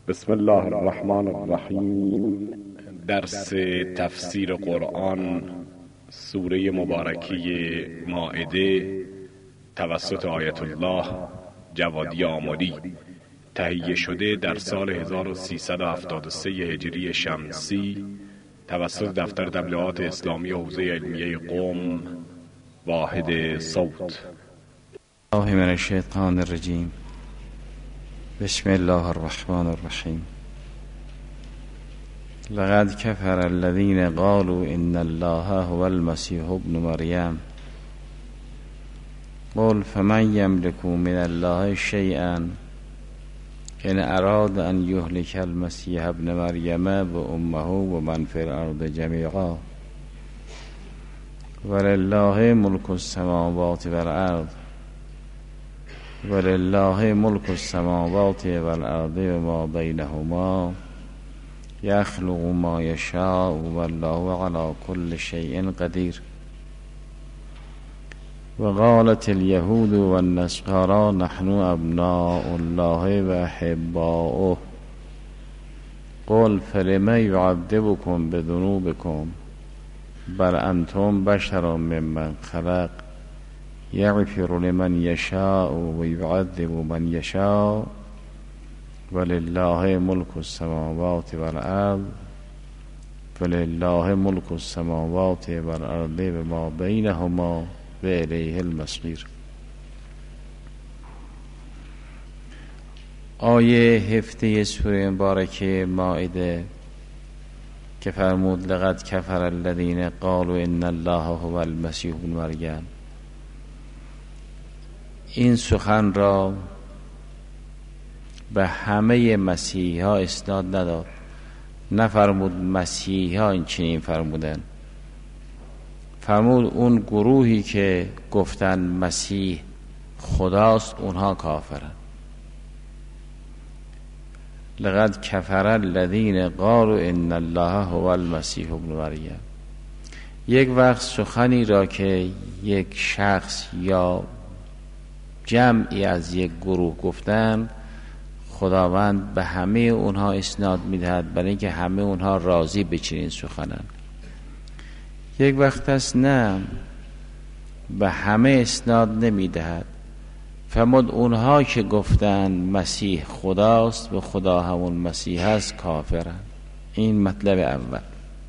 بسم الله الرحمن الرحیم. درس تفسیر قرآن سوره مبارکه مائده توسط آیت الله جوادی آملی تهیه شده در سال 1373 هجری شمسی توسط دفتر تبلیغات اسلامی حوزه علمیه قم واحد صوت. الله من الشیطان الرجیم. بسم الله الرحمن الرحیم. لقد كفر الذين قالوا ان الله هو المسيح ابن مريم قل فمن يملك من الله شيئا ان اراد ان يهلك المسيح ابن مريم وامه ومن في الارض جميعا ولله ملك السماوات والارض ولله ملك السماوات والارض وما بينهما يخلق ما يشاء والله على كل شيء قدير. وقالت اليهود والنصارى نحن ابناء الله واحباؤه قل فلم يعذبكم بذنوبكم بل انتم بشر ممن خلق یغفر لمن یشاء و یعذب من یشاء ولله ملک السماوات والارض ولله ملک السماوات والارض و ما بینهما و الیه المصیر. آیه هفته سوره مبارکه مائده که فرمود لقد کفر الذین قالوا ان الله هو المسیح ابن مریم، این سخن را به همه مسیحی ها اسناد نداد، نفرمود مسیحی ها این چنین فرمودن، فرمود اون گروهی که گفتن مسیح خداست اونها کافرن. لقد کفر الذین قالوا ان الله هو المسیح ابن مریم. یک وقت سخنی را که یک شخص یا جمعی از یک گروه گفتن، خداوند به همه اونها اسناد میدهد برای اینکه همه اونها راضی به چنین سخنن. یک وقت است نه، به همه اسناد نمیدهد، فرمود اونها که گفتن مسیح خداست و خدا همون مسیح است کافرن. این مطلب اول.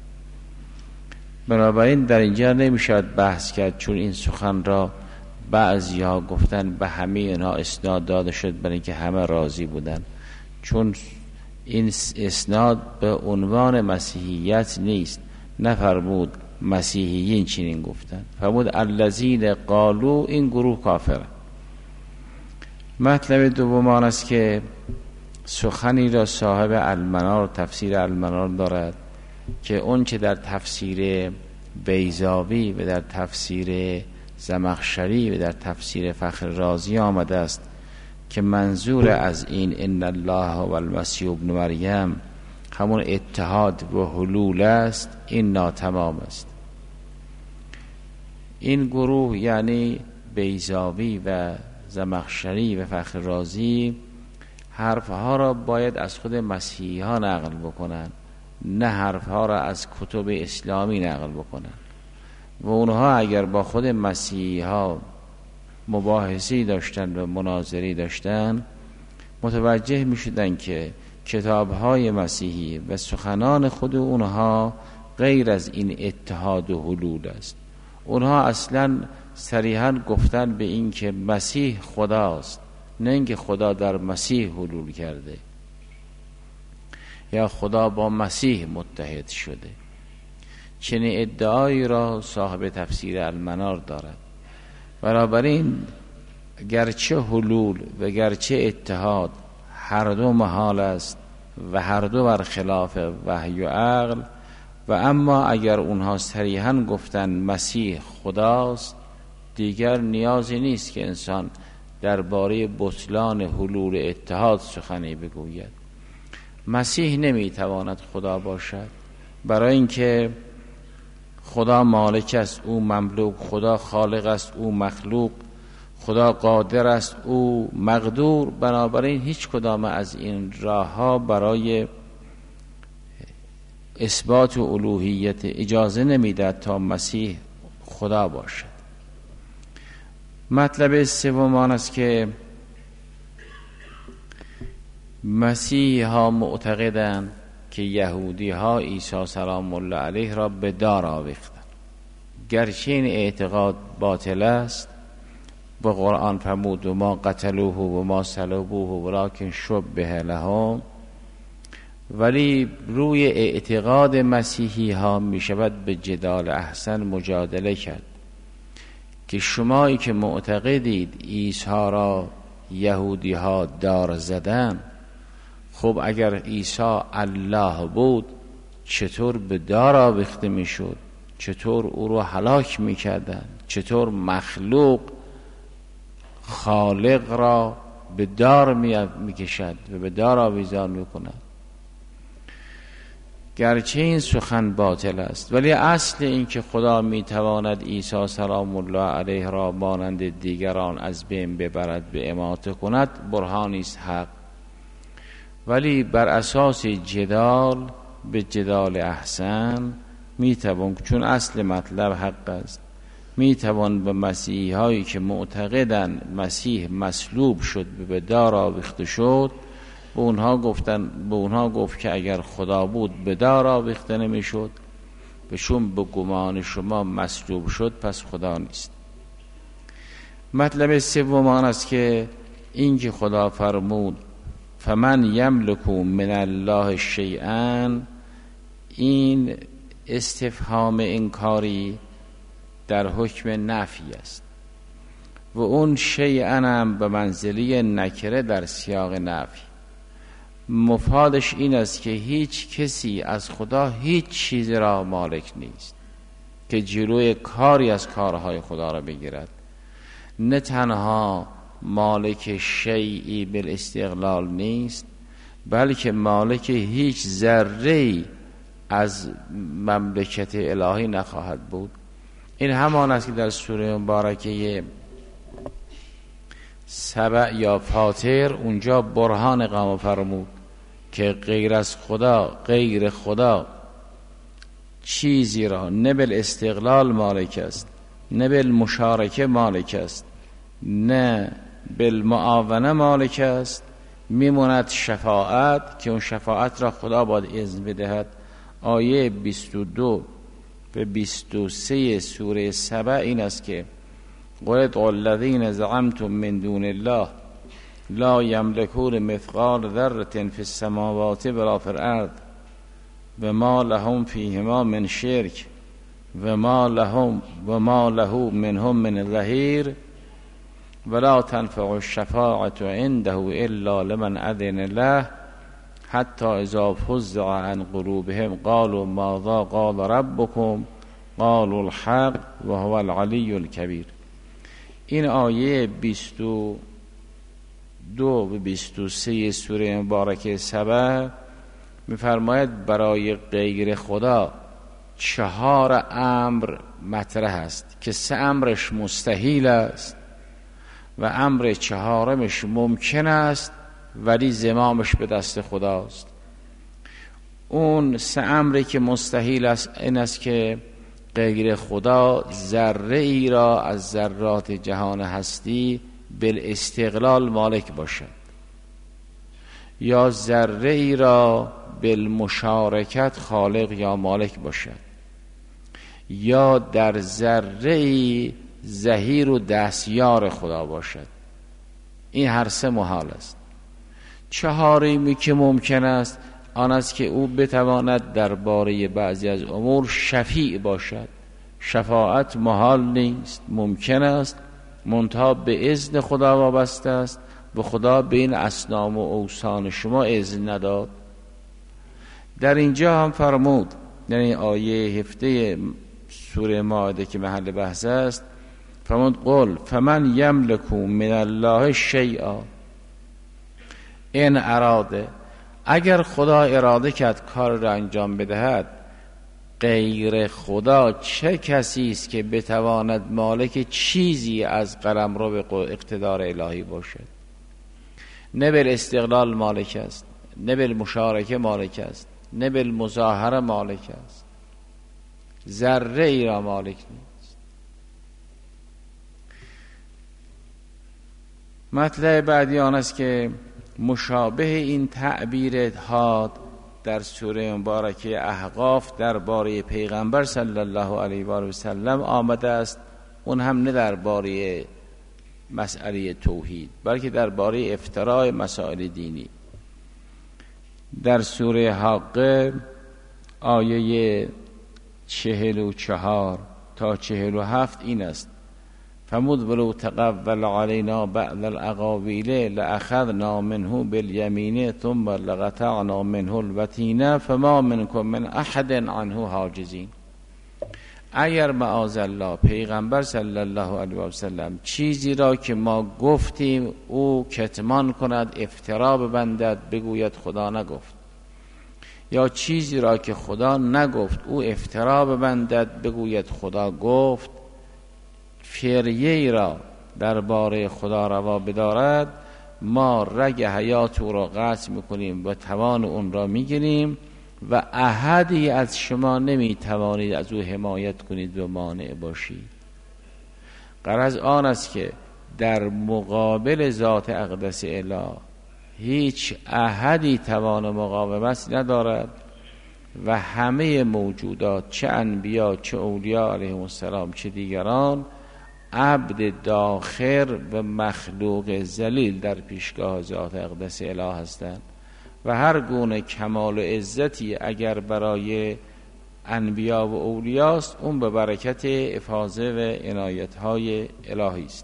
بنابراین در اینجا نمیشود بحث کرد، چون این سخن را بعضی ها گفتن به همه اینها اسناد داده شد برای اینکه همه راضی بودن، چون این اسناد به عنوان مسیحیت نیست. نفرمود مسیحیین چنین گفتن، فرمود الذین قالوا، این گروه کافره. مطلب دوم آن است که سخنی را صاحب المنار تفسیر المنار دارد که اون که در تفسیر بیضاوی و در تفسیر زمخشری و در تفسیر فخر رازی آمده است که منظور از این ان الله و المسیح ابن مریم همون اتحاد و حلول است، این ناتمام است. این گروه یعنی بیضاوی و زمخشری و فخر رازی حرفها را باید از خود مسیحی ها نقل بکنن، نه حرفها را از کتب اسلامی نقل بکنن. و اونها اگر با خود مسیحی ها مباحثی داشتن و مناظری داشتن، متوجه می شدن که کتاب های مسیحی و سخنان خود اونها غیر از این اتحاد و حلول است. اونها اصلا صریحا گفتن به این که مسیح خداست، نه اینکه خدا در مسیح حلول کرده یا خدا با مسیح متحد شده. چنین ادعایی را صاحب تفسیر المنار دارد. بنابراین گرچه حلول و گرچه اتحاد هر دو محال است و هر دو برخلاف وحی و عقل، و اما اگر اونها صریحا گفتن مسیح خداست، دیگر نیازی نیست که انسان درباره بطلان حلول اتحاد سخنی بگوید. مسیح نمیتواند خدا باشد، برای اینکه خدا مالک است، او مملوک، خدا خالق است، او مخلوق، خدا قادر است، او مقدور. بنابراین هیچ کدام از این راه ها برای اثبات الوهیت اجازه نمیدهد تا مسیح خدا باشد. مطلب سوم آن است که مسیح ها معتقدند که یهودی ها عیسی سلام الله علیه را به دار آویختند. گرچه این اعتقاد باطل است، با قرآن فرمود و ما قتلوه و ما صلبوه ولکن شبه لهم، ولی روی اعتقاد مسیحی ها می شود به جدال احسن مجادله کرد که شمایی که معتقدید عیسی را یهودی ها دار زدن، خب اگر عیسی الله بود چطور به دار آویخته می شد؟ چطور او رو هلاک می کردن؟ چطور مخلوق خالق را به دار می کشد و به دار آویزان می کند؟ گرچه این سخن باطل است، ولی اصل این که خدا می تواند عیسی سلام الله علیه را مانند دیگران از بین ببرد، به اماته کند، برهانی است حق. ولی بر اساس جدال، به جدال احسن می توان، چون اصل مطلب حق است، می توان به مسیحی هایی که معتقدن مسیح مصلوب شد، به دار آویخته شد، به اونها گفت که اگر خدا بود به دار آویخته نمی شد، بهشون به گمان شما مصلوب شد پس خدا نیست. مطلب سوم آن است که این که خدا فرمود فمن یملک من الله شیئا، این استفهام انکاری در حکم نفی است و اون شیئا هم به منزله نکره در سیاق نفی. مفادش این است که هیچ کسی از خدا هیچ چیزی را مالک نیست که جلوی کاری از کارهای خدا را بگیرد. نه تنها مالک شیئی بالاستقلال نیست، بلکه مالک هیچ ذره‌ای از مملکت الهی نخواهد بود. این همان است که در سوره مبارکه سبع یا فاطر اونجا برهان قام فرمود که غیر خدا چیزی را نه بالاستقلال مالک است، نه بالمشارکه مالک است، نه بالمعاونه مالک است. میموند شفاعت که اون شفاعت را خدا باید اذن بدهد. آیه 22 و 23 سوره سبع این است که قل ادعوا الذین زعمتم من دون الله لا یملکون مثقال ذره فی السماوات ولا فی الارض و ما لهم فیهما من شرک و ما له منهم من ظهیر ولا تنفع الشفاعة عنده الا لمن اذن له حتی اذا فزع عن قلوبهم قالوا ماذا قال ربكم قالوا الحق و هو العلی الکبیر. این آیه 22 و 23 سوره مبارکه سبع می‌فرماید برای غیر خدا 4 امر مطرح است که 3 امرش مستحیل است و امر 4مش ممکن است ولی زمامش به دست خداست. اون 3 امری که مستحیل است این است که غیر خدا ذره ای را از ذرات جهان هستی بالاستقلال مالک باشد، یا ذره ای را بالمشارکت خالق یا مالک باشد، یا در ذره ای ظهیر و دستیار خدا باشد. این هر 3 محال است. 4می که ممکن است آن است که او بتواند درباره بعضی از امور شفیع باشد. شفاعت محال نیست، ممکن است، منتها به اذن خدا وابسته است و خدا به این اصنام و اوثان شما اذن نداد. در اینجا هم فرمود، یعنی آیه 17 سوره مائده که محل بحث است، فرمود قل فمن یملک من الله شیئا ان اراده، اگر خدا اراده کرد کار را انجام بدهد غیر خدا چه کسی است که بتواند مالک چیزی از قلمرو اقتدار الهی باشد؟ نه بالاستقلال مالک است، نه بالمشارکه مالک است، نه بالمظاهره مالک است، ذره ای را مالک نیست. مطلب بعدی آن است که مشابه این تعبیر حاد در سوره مبارکه احقاف درباره پیغمبر صلی الله علیه و آله و سلم آمده است. اون هم نه درباره مسئله توحید بلکه درباره افتراء مسائل دینی. در سوره حاقه آیه 44 تا 47 این است: فمود ولو تقول علینا بعض الاقاویل لاخذنا منه بالیمین ثم لقطعنا منه الوتین فما منکم من احد عنه حاجزین. اگر معاذالله پیغمبر صلی الله علیه و سلم چیزی را که ما گفتیم او کتمان کند، افترا ببندد، بگوید خدا نگفت، یا چیزی را که خدا نگفت او افترا ببندد بگوید خدا گفت، فریه ای را درباره خدا روا بدارد، ما رگ حیات او را قطع میکنیم و توان اون را میگیریم و احدی از شما نمیتوانید از او حمایت کنید و مانع باشید. غرض آن است که در مقابل ذات اقدس اله هیچ احدی توان مقاومت ندارد و همه موجودات، چه انبیا چه اولیاء علیهم السلام چه دیگران، عبد داخر و مخلوق ذلیل در پیشگاه ذات اقدس اله هستند و هر گونه کمال و عزتی اگر برای انبیا و اولیاست اون به برکت افاضه و عنایت‌های الهی است.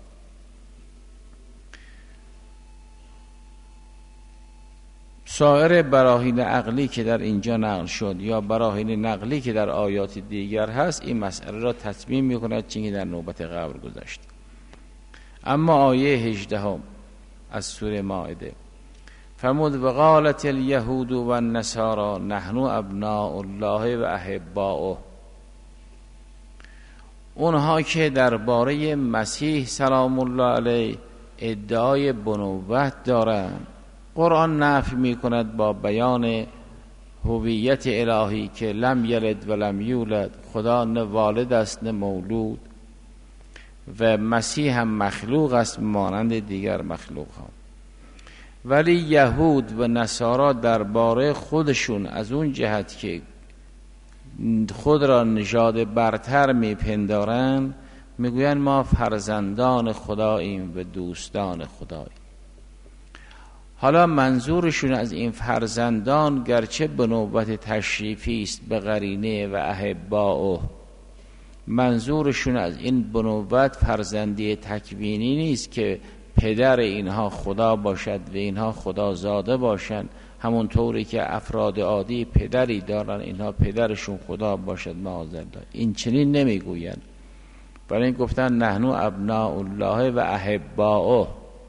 سایر براهین عقلی که در اینجا نقل شد یا براهین نقلی که در آیات دیگر هست این مسئله را تتمیم می‌کند چیزی در نوبت قبل گذشت. اما آیه 18 از سوره مائده: فمود وقالت الیهود و النصارى نحن ابناء الله و احباؤه. اونها که درباره مسیح سلام الله علیه ادعای بنوت دارند، قرآن نفی می کند با بیان هویت الهی که لم یلد و لم یولد، خدا نه والد است نه مولود و مسیح هم مخلوق است مانند دیگر مخلوق ها. ولی یهود و نصارا درباره خودشون از اون جهت که خود را نژاد برتر میپندارن میگوین ما فرزندان خداییم و دوستان خداییم. حالا منظورشون از این فرزندان گرچه به نوبت تشریفی است به قرینه و احباؤه، منظورشون از این بنوت فرزندی تکوینی نیست که پدر اینها خدا باشد و اینها خدا زاده باشند، همون طوری که افراد عادی پدری دارن اینها پدرشون خدا باشد معاذالله. این چنین نمیگوین، برای این گفتن نحنو ابناء الله و احباؤه.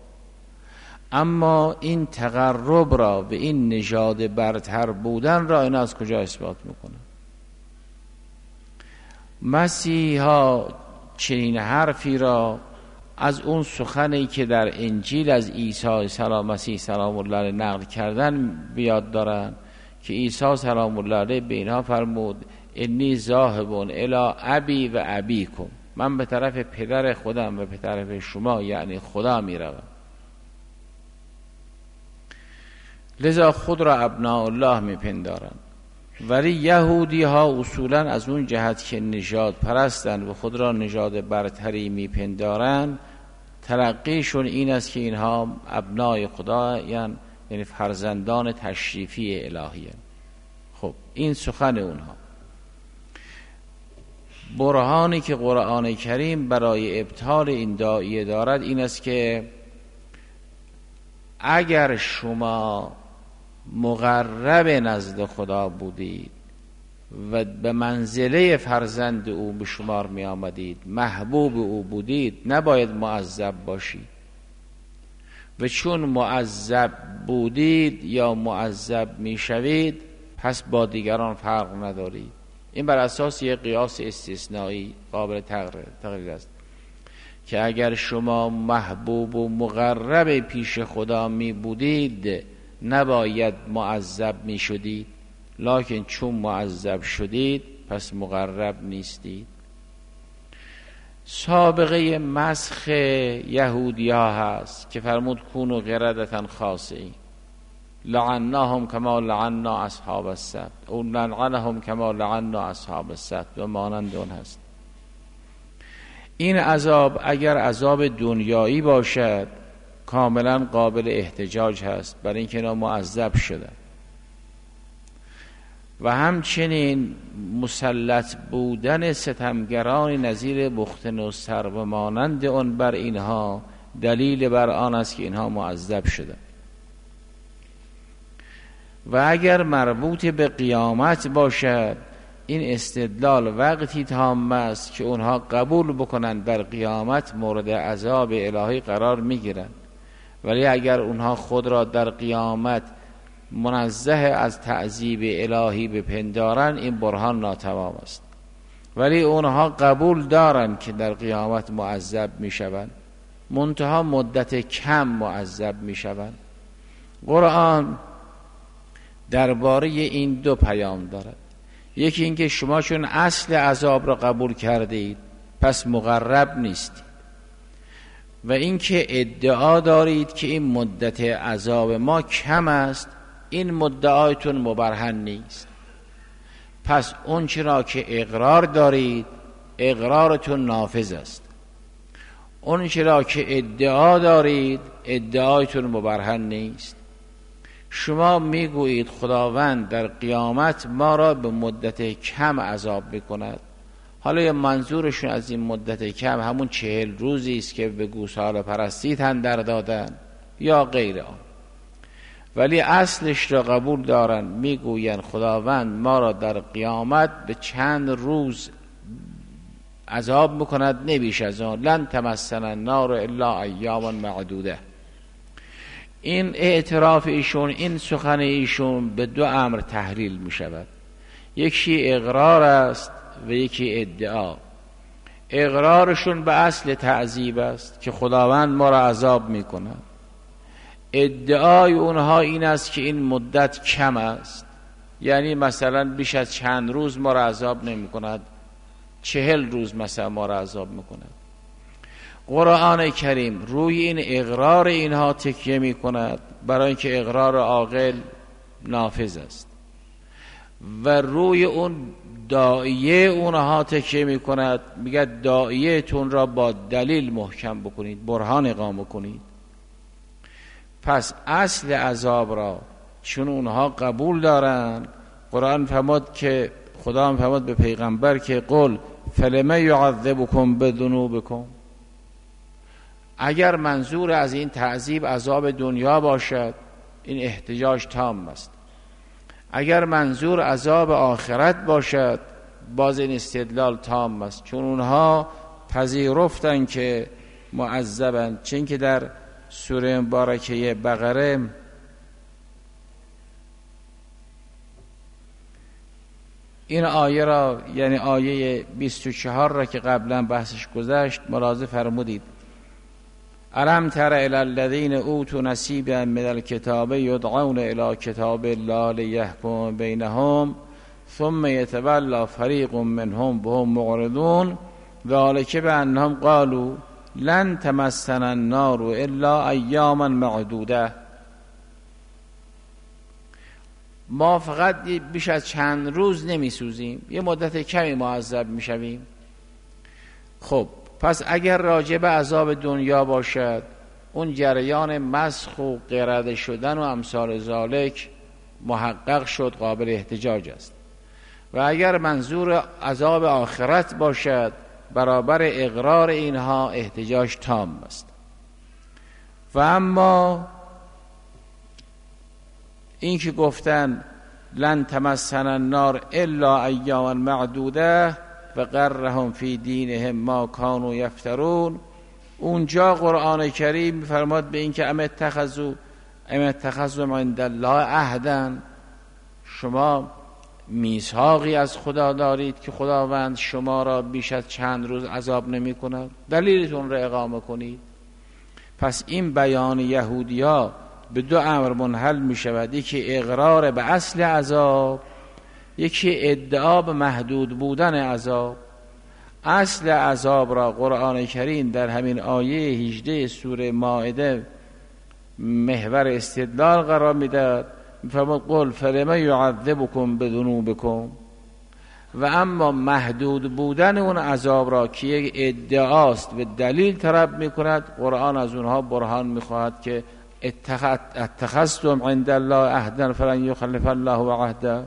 اما این تقرب را و این نژاد برتر بودن را این از کجا اثبات میکنه؟ مسیحا چنین حرفی را از اون سخنی که در انجیل از عیسی سلام مسیح سلام الله علیه نقل کردن بیاد دارن که عیسی سلام الله علیه به اینها فرمود انی ذاهب الی ابی و ابیکم، من به طرف پدر خودم و به طرف شما یعنی خدا میروم. لذا خود را ابناء الله میپندارند. ولی یهودی ها اصولا از اون جهت که نژاد پرستند و خود را نژاد برتری میپندارند، تلقیشون این است که اینها ابنای خدا یعنی فرزندان تشریفی الهی. خب این سخن اونها. برهانی که قرآن کریم برای ابطال این داعیه دارد این است که اگر شما مقرب نزد خدا بودید و به منزله فرزند او به شمار می آمدید، محبوب او بودید، نباید معذب باشید. و چون معذب بودید یا معذب می شوید پس با دیگران فرق ندارید. این بر اساس یک قیاس استثنایی قابل تقریر است که اگر شما محبوب و مقرب پیش خدا می بودید نباید معذب می شدید، لکن چون معذب شدید پس مقرب نیستید. سابقه مسخ یهودی ها هست که فرمود کونوا قردة خاسئین، لعناهم کما لعنا اصحاب السبت او لعنهم کما لعنا اصحاب السبت و مانند اون هست. این عذاب اگر عذاب دنیایی باشد کاملا قابل احتجاج هست برای اینکه اینا معذب شدن، و همچنین مسلط بودن ستمگران نظیر بختنصر و مانند اون بر اینها دلیل بر آن است که اینها معذب شدن. و اگر مربوط به قیامت باشد این استدلال وقتی تام است که اونها قبول بکنند در قیامت مورد عذاب الهی قرار میگیرند، ولی اگر اونها خود را در قیامت منزه از تعذیب الهی بپندارن این برهان ناتمام است. ولی اونها قبول دارن که در قیامت معذب میشوند، منتها مدت کم معذب میشوند. قرآن درباره این دو پیام دارد. یکی اینکه شما چون اصل عذاب را قبول کردید پس مقرب نیستید، و اینکه ادعا دارید که این مدت عذاب ما کم است، این مدعایتون مبرهن نیست. پس اون چرا که اقرار دارید اقرارتون نافذ است، اون چرا که ادعا دارید ادعایتون مبرهن نیست. شما میگویید خداوند در قیامت ما را به مدت کم عذاب میکند، حالا یا منظورشون از این مدت کم همون 40 روزی است که به گوساله پرستی تن در دادن یا غیر آن، ولی اصلش را قبول دارن، میگوین خداوند ما را در قیامت به چند روز عذاب میکند، نبیش از آن، لن تمسنا النار الا ایاما معدوده. این اعتراف ایشون، این سخن ایشون به دو امر تحلیل می شود. یکی اقرار است و یکی ادعا. اقرارشون به اصل تعذیب است که خداوند ما را عذاب می کند. ادعای اونها این است که این مدت کم است، یعنی مثلا بیش از چند روز ما را عذاب نمی کند، 40 روز مثلا ما را عذاب می کند. قرآن کریم روی این اقرار اینها تکیه می کند برای اینکه اقرار عاقل نافذ است، و روی اون داعیه اونها تکیه می کند، میگه داعیه تون را با دلیل محکم بکنید، برهان اقامه کنید. پس اصل عذاب را چون اونها قبول دارن، قرآن فرمود که خدا هم فرمود به پیغمبر که قل فلم یعذبکم بذنوبکم، اگر منظور از این تعذیب عذاب دنیا باشد این احتجاج تام است، اگر منظور عذاب آخرت باشد باز این استدلال تام است، چون اونها پذیرفتن که معذبند. چون که در سوره مبارکه بقره این آیه را، یعنی آیه 24 را که قبلا بحثش گذشت ملاحظه فرمودید: الم تر الی الذین اوتوا نصیبا من الکتاب یدعون الی کتاب الله لیحکم بینهم ثم یتولی فریق منهم وهم معرضون ذلک بانهم قالوا لن تمسنا النار الا ایاما معدوده. ما فقط بیش از چند روز نمیسوزیم، یه مدت کمی معذب میشویم. خب پس اگر راجع به عذاب دنیا باشد اون جریان مسخ و قرده شدن و امثال ذالک محقق شد، قابل احتجاج است. و اگر منظور عذاب آخرت باشد برابر اقرار اینها احتجاج تام است. و اما این که گفتن لن تمسنا النار الا ایاما معدوده و غرهم فی دینهم ما کانوا یفترون، اونجا قرآن کریم می‌فرماد به این که ام اتخذوا عند الله عهدا، شما میثاقی از خدا دارید که خداوند شما را بیش از چند روز عذاب نمی کند؟ دلیلتون را اقامه کنید. پس این بیان یهودیا به دو امر منحل می شود، یکی اقرار به اصل عذاب، یکی ادعا به محدود بودن عذاب. اصل عذاب را قرآن کریم در همین آیه 18 سوره مائده محور استدلال قرار میداد. قل فلم یعذبکم بذنوبکم. و اما محدود بودن اون عذاب را که یک ادعاست و دلیل طلب میکند، قرآن از اونها برهان میخواهد که اتخذتم عند الله عهدا فلن یخلف الله عهده.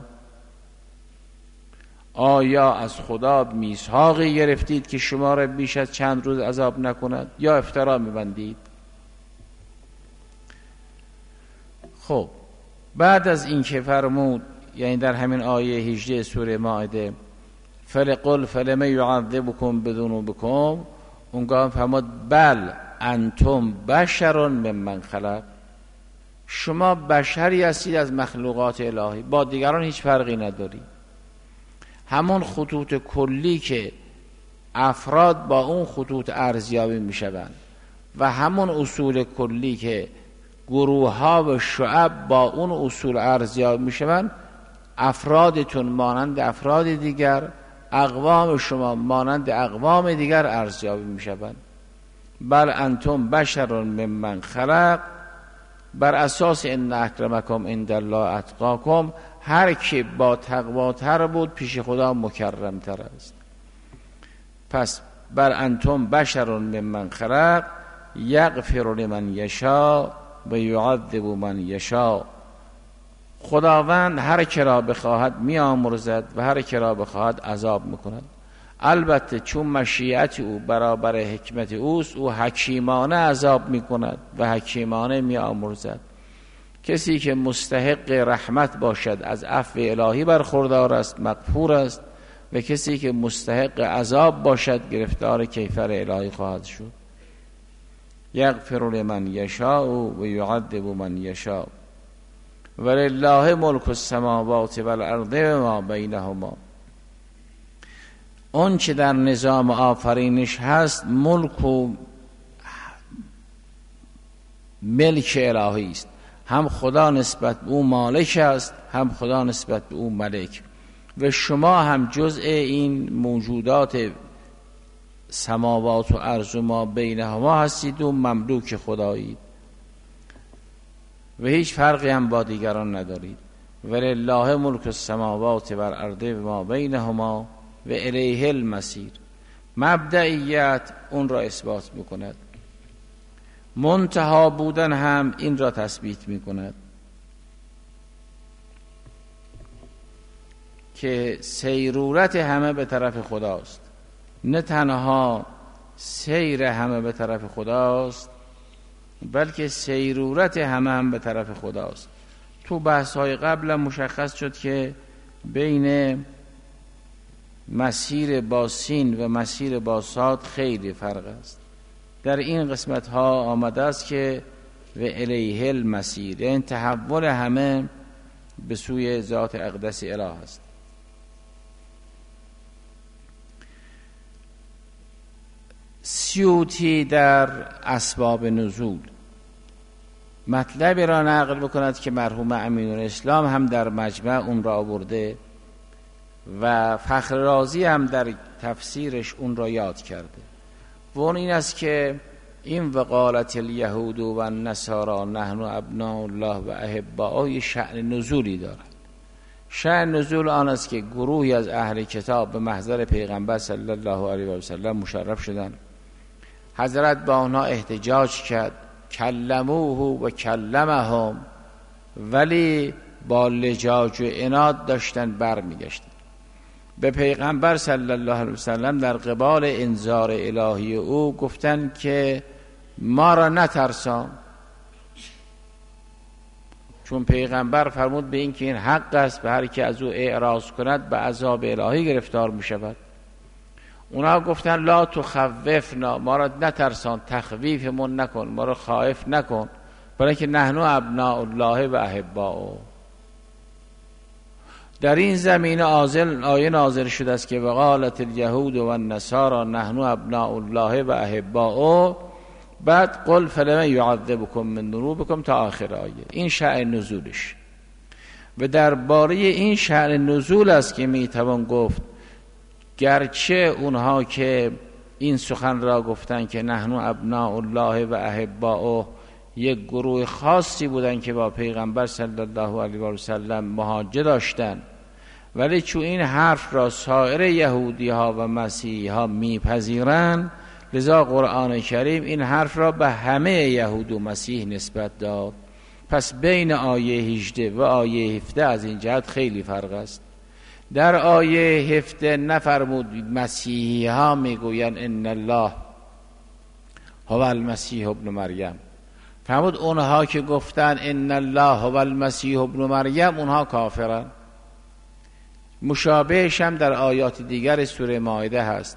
آیا از خدا میثاقی گرفتید که شما را بیش از چند روز عذاب نکند، یا افترا میبندید؟ خب بعد از این که فرمود، یعنی در همین آیه 18 سوره مائده فلقل فلم یعذبکم بذنوبکم، اونگاه فرمود بل انتم بشر ممن خلق، شما بشری هستید از مخلوقات الهی، با دیگران هیچ فرقی نداری. همون خطوط کلی که افراد با اون خطوط ارزیابی میشوند و همون اصول کلی که گروه ها و شعب با اون اصول ارزیابی میشوند، افرادتون مانند افراد دیگر، اقوام شما مانند اقوام دیگر ارزیابی میشوند. بل انتم بشر ممن خلق، بر اساس ان اکرمکم عند الله اتقاکم، هر کی با تقواتر بود پیش خدا مکرمتر است. پس بر انتم بشر ممن خلق یغفر لمن یشاء و یعذب من یشاء. خداوند هر کی را بخواهد میامرزد و هر کی را بخواهد عذاب میکند. البته چون مشیت او برابر حکمت اوست، او حکیمانه عذاب میکند و حکیمانه میامرزد. کسی که مستحق رحمت باشد از عفو الهی برخوردار است، مغفور است، و کسی که مستحق عذاب باشد گرفتار کیفر الهی خواهد شد. یغفر لمن یشاء و یعذب من یشاء ولله ملک السماوات والارض و ما بینهما. اون چه در نظام آفرینش هست ملک و ملک الهی است. هم خدا نسبت به او مالک است، هم خدا نسبت به او ملک، و شما هم جزء این موجودات سماوات و ارض و ما بینهما هستید و مملوک خدایید و هیچ فرقی هم با دیگران ندارید. ولله ملک السماوات والارض و ما بینهما و الیه المصیر. مبدئیت اون را اثبات میکند، منتها بودن هم این را تثبیت میکند که سیرورت همه به طرف خداست. نه تنها سیر همه به طرف خداست، بلکه سیرورت همه هم به طرف خداست. تو بحث‌های قبل مشخص شد که بین مسیر با سین و مسیر با صاد خیلی فرق است. در این قسمت ها آمده است که و الیه المسیر، یعنی تحول همه به سوی ذات اقدس اله است. سیوطی در اسباب نزول مطلبی را نقل بکند که مرحوم امین‌الاسلام هم در مجمع اون را آورده و فخر رازی هم در تفسیرش اون را یاد کرده، و اون این است که این وقالت الیهود و النصارى نحن ابناء الله و احباؤه شأن نزولی دارد. شأن نزول آن است که گروهی از اهل کتاب به محضر پیغمبر صلی الله علیه و سلم مشرف شدند. حضرت با آنها احتجاج کرد، کلموه و کلمهم، ولی با لجاج و عناد داشتن برمیگشتن. به پیغمبر صلی الله علیه و سلم در قبال انذار الهی او گفتن که ما را نترسان، چون پیغمبر فرمود به این که این حق است و هر کی از او اعراض کند به عذاب الهی گرفتار می شود. اونا گفتن لا تخوفنا، ما را نترسان، تخویفمون نکن، ما را خائف نکن، برای که نحن ابناء الله و احباؤه. در این زمینه آیه نازل شده است که وقالت الیهود و النصارى نحن ابناء الله و احباؤه، بعد قل فلم یعذبکم من ذنوبکم تا آخر آیه. این شأن نزولش. و درباره این شأن نزول است که میتوان گفت گرچه اونها که این سخن را گفتن که نحن ابناء الله و احباؤه یک گروه خاصی بودن که با پیغمبر صلی الله علیه و سلم محاجه داشتن، ولی چون این حرف را سایر یهودی ها و مسیحی ها میپذیرند، لذا قرآن کریم این حرف را به همه یهود و مسیح نسبت داد. پس بین آیه 18 و آیه 17 از این جهت خیلی فرق است. در آیه 17 نفرمود مسیحی ها میگویند ان الله هو المسیح ابن مریم، فرمود اونها که گفتن ان الله هو المسیح ابن مریم اونها کافرن. مشابهش هم در آیات دیگر سوره مائده هست.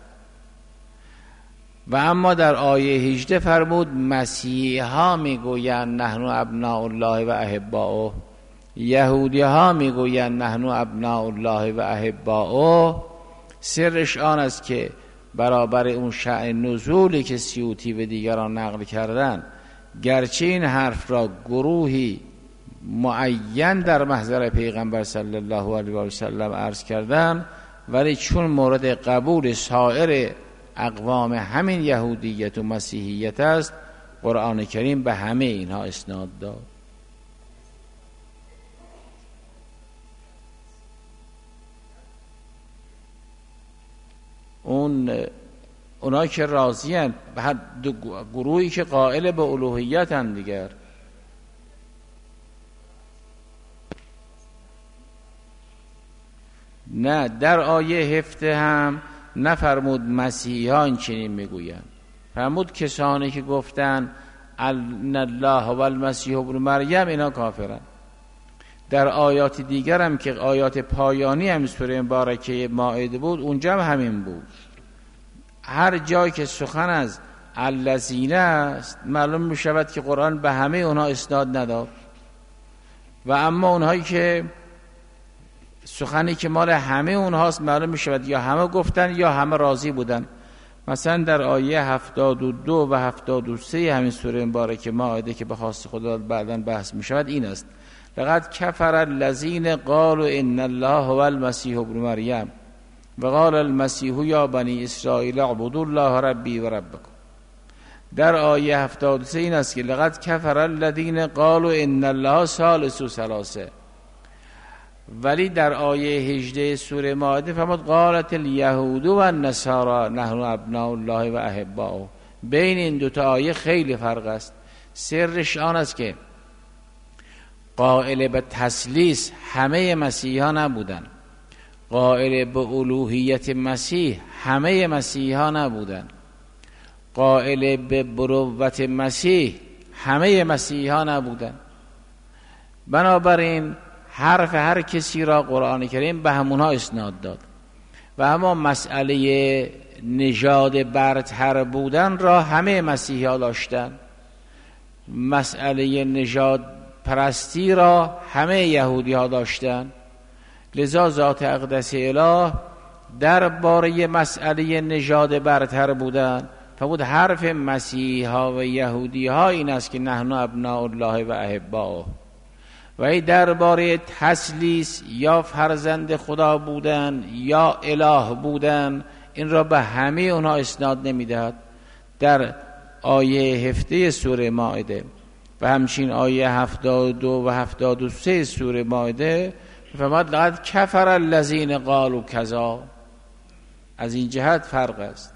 و اما در آیه 18 فرمود مسیحی ها میگویند نحن ابناء الله و احباؤه، یهودی ها میگویند نحن ابناء الله و احباؤه. سرش آن است که برابر اون شأن نزولی که سیوطی و دیگران نقل کردن، گرچه این حرف را گروهی معین در محضر پیغمبر صلی الله علیه و سلم عرض کردن، ولی چون مورد قبول سایر اقوام همین یهودیت و مسیحیت است، قرآن کریم به همه اینها اسناد داد. اونایی که راضی هستند، دو گروهی که قائل به الوهیت هستند دیگر، نه در آیه 17 هم نفرمود مسیحیان چنین میگویند، فرمود کسانی که گفتن ان الله و المسیح ابن مریم اینا کافرن. در آیات دیگر هم که آیات پایانی هم سوره مبارکه مائده بود، اونجا هم همین بود. هر جای که سخن از الذین است معلوم می شود که قرآن به همه اونها اسناد نداد، و اما اونهایی که سخنی که مال همه اونهاست معلوم می شود یا همه گفتن یا همه راضی بودن. مثلا در آیه 72 و 73 همین سوره مبارکه مائده که به خواست خدا بعداً بحث می شود این است: لقد کفر الذین قالوا ان الله هو المسیح ابن مریم و قال المسیح یا بنی اسرائیل اعبدوا الله ربی و ربکم. در آیه 73 این است که لقد کفر الذین قالوا ان الله ثالث ثلاثه. ولی در آیه 18 سوره مائده فرمود قالت الیهود و النصارى نحن ابناء الله و احباؤه. بین این دو تا آیه خیلی فرق است. سرش آن است که قائل به تثلیث همه مسیحا نبودن، قائل به الوهیت مسیح همه مسیحا نبودن، قائل به بروت مسیح همه مسیحا نبودن. بنابراین حرف هر کسی را قرآن کریم به همونها اسناد داد. و اما مسئله نژاد برتر بودن را همه مسیحی ها داشتن، مسئله نژاد پرستی را همه یهودی ها داشتن. لذا ذات اقدس اله درباره مسئله نژاد برتر بودن فرمود حرف مسیحی ها و یهودی ها این است که نحن ابناء الله و احباؤه. و ای درباره تثلیث یا فرزند خدا بودن یا اله بودن، این را به همه اونها اسناد نمیدهد. در آیه 17 سوره مائده و همچین آیه 72 و 73 سوره مائده فرمود لقد کفر الذین قالوا کذا. از این جهت فرق است.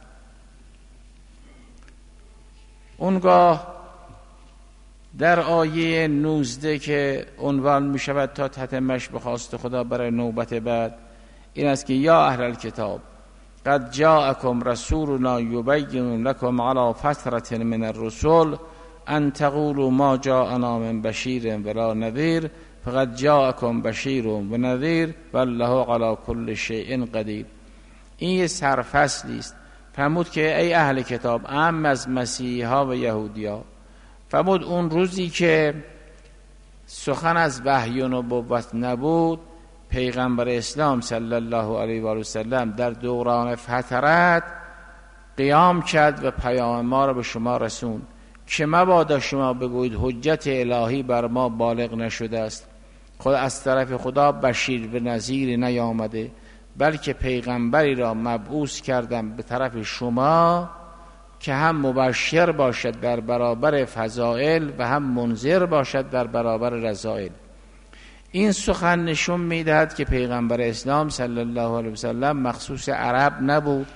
اونگاه در آیه 19 که عنوان می شود تا تتمش به خواست خدا برای نوبت بعد این است که یا اهل الکتاب قد جاءکم رسولنا یبین لکم علی فترة من الرسل ان تقولوا ما جاءنا من بشیر ولا نذیر فقد جاءکم بشیر و نذیر والله علی کل شیء قدیر. این یه سرفصلی است. فرمود که ای اهل کتاب، اعم از مسیحی ها و یهودی ها، فرمود اون روزی که سخن از وحی و نبوت نبود، پیغمبر اسلام صلی الله علیه و سلم در دوران فترت قیام کرد و پیام ما را به شما رسوند که مبادا شما بگویید حجت الهی بر ما بالغ نشده است، خود از طرف خدا بشیر و نذیر نیامده، بلکه پیغمبری را مبعوث کردم به طرف شما که هم مبشر باشد در برابر فضائل و هم منذر باشد در برابر رذائل. این سخن نشون میدهد که پیغمبر اسلام صلی الله علیه و سلم مخصوص عرب نبود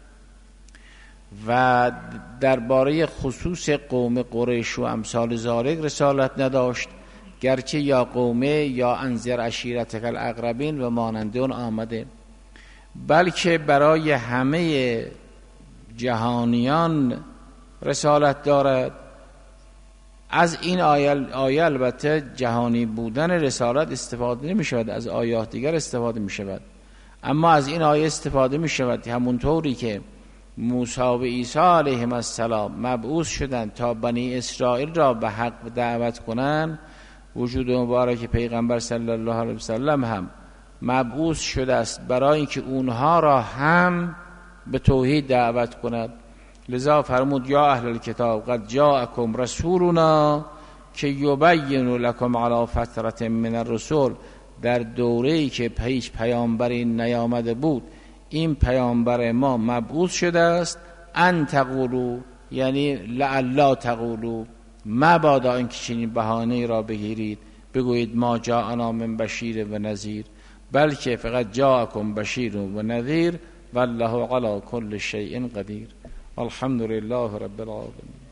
و درباره خصوص قوم قریش و امثال ذالک رسالت نداشت، گرچه یا قومه یا انذر عشیرتک الاقربین و مانند اون آمده، بلکه برای همه جهانیان رسالت دارد. از این آیه البته جهانی بودن رسالت استفاده نمی شود، از آیات دیگر استفاده می شود، اما از این آیه استفاده می شود همونطوری که موسی و عیسی علیهم السلام مبعوث شدند تا بنی اسرائیل را به حق دعوت کنند، وجود مبارک پیغمبر صلی الله علیه و سلم هم مبعوث شده است برای اینکه اونها را هم به توحید دعوت کند. لذا فرمود یا اهل الکتاب قد جاءکم رسولنا که یبین لکم علی فترة من الرسل، در دوره‌ای که هیچ پیامبری نیامده بود این پیامبر ما مبعوث شده است، ان تقولوا یعنی لعلا تقولوا، مبادا اینکه چنین بهانه‌ای را بگیرید بگویید ما جاءنا من بشیر و نذیر، بلکه فقط جاءکم بشیر و نذیر والله علی کل شیء قدیر. الحمد لله رب العالمین.